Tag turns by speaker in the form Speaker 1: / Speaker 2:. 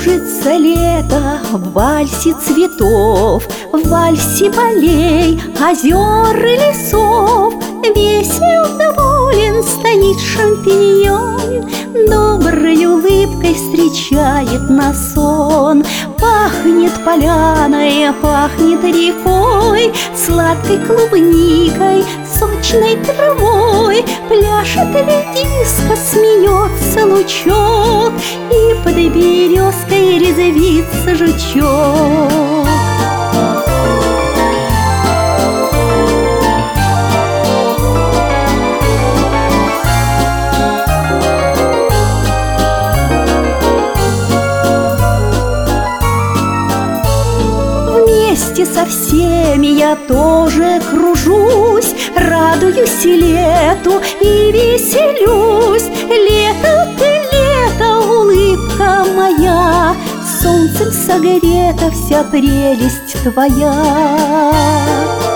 Speaker 1: Кружится лето в вальсе цветов, в вальсе полей, озер и лесов. Весел, доволен стоит шампиньон, доброй улыбкой встречает нас он. Пахнет поляной, пахнет рекой, сладкой клубникой, сочной травой. Пляшет редиска, смеется лучок, и под березкой резвится жучок. Вместе со всеми я тоже кружусь, радуюсь лету и веселюсь. Лето ты, лето, улыбка моя, солнцем согрета вся прелесть твоя.